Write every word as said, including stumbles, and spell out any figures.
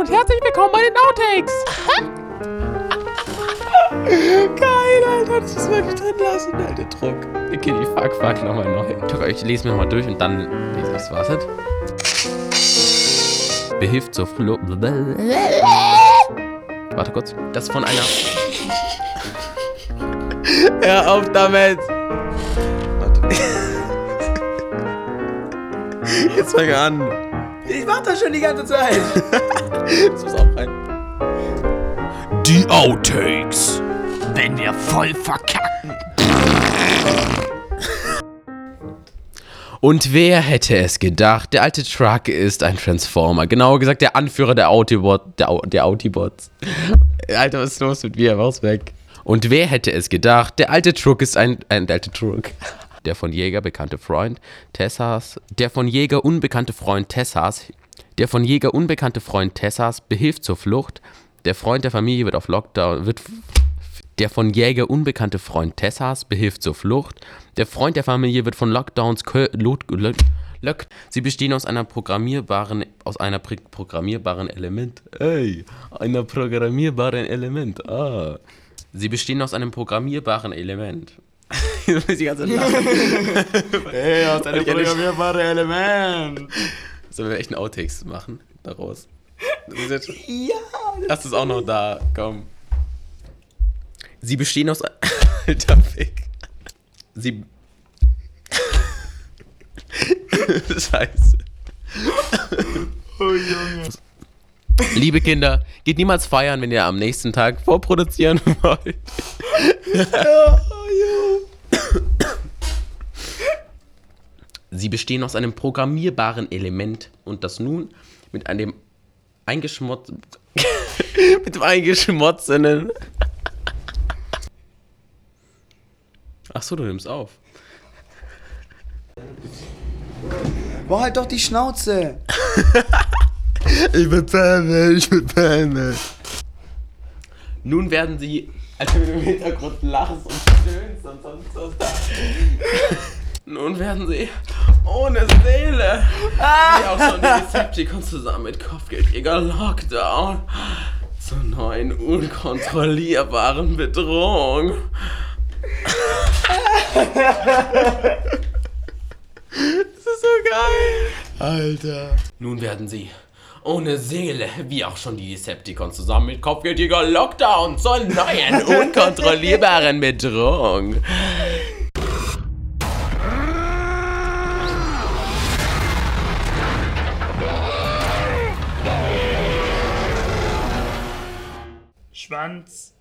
und herzlich willkommen bei den Outtakes. Geil, Alter, das ist wirklich drin lassen, Alter, Druck. Okay, die Fuck, Fuck, nochmal neu. Ich lese mir nochmal durch und dann lese ich es. Wartet. Behilft zur Flucht. Warte kurz. Das von einer... Hör auf damit. Warte. Jetzt fang an. Ich mach das schon die ganze Zeit. Das muss auch rein. Die Outtakes. Wenn wir voll verkacken. Und wer hätte es gedacht, der alte Truck ist ein Transformer. Genauer gesagt, der Anführer der Autobot, der, der Autobots. Alter, was ist los mit mir? Raus weg. Und wer hätte es gedacht, der alte Truck ist ein, ein der alte Truck. Der von Jäger bekannte Freund Tessas, der von Jäger unbekannte Freund Tessas, der von Jäger unbekannte Freund Tessas behilft zur Flucht. Der Freund der Familie wird auf Lockdown, wird, der von Jäger unbekannte Freund Tessas behilft zur Flucht. Der Freund der Familie wird von Lockdowns Löck. Sie bestehen aus einer programmierbaren, aus einer programmierbaren Element. Ey, einer programmierbaren Element. Ah. Sie bestehen aus einem programmierbaren Element. Ich muss die ganze Zeit lachen. Ey, aus einem programmierbaren Element. Sollen wir echt einen Outtakes machen daraus? Das ist jetzt schon... Ja. Hast du es auch noch da? Komm. Sie bestehen aus... Alter Fick. Sie... Scheiße. Oh Junge. Liebe Kinder, geht niemals feiern, wenn ihr am nächsten Tag vorproduzieren wollt. Ja, ja. Sie bestehen aus einem programmierbaren Element und das nun mit einem eingeschmotz... mit dem eingeschmotzenen... Achso, du nimmst auf. Boah, halt doch die Schnauze. Ich bin Pamela, ich bin Pamela. Nun werden sie, als du im Hintergrund lachst und stöhnst und sonst was da. Nun werden sie ohne Seele, wie auch schon die Decepticons zusammen mit Kopfgeldjäger Lockdown, zur neuen, unkontrollierbaren Bedrohung. Das ist so geil. Alter. Nun werden sie ohne Seele, wie auch schon die Decepticons zusammen mit Kopfgeldjäger Lockdown zur neuen, unkontrollierbaren Bedrohung. Schwanz.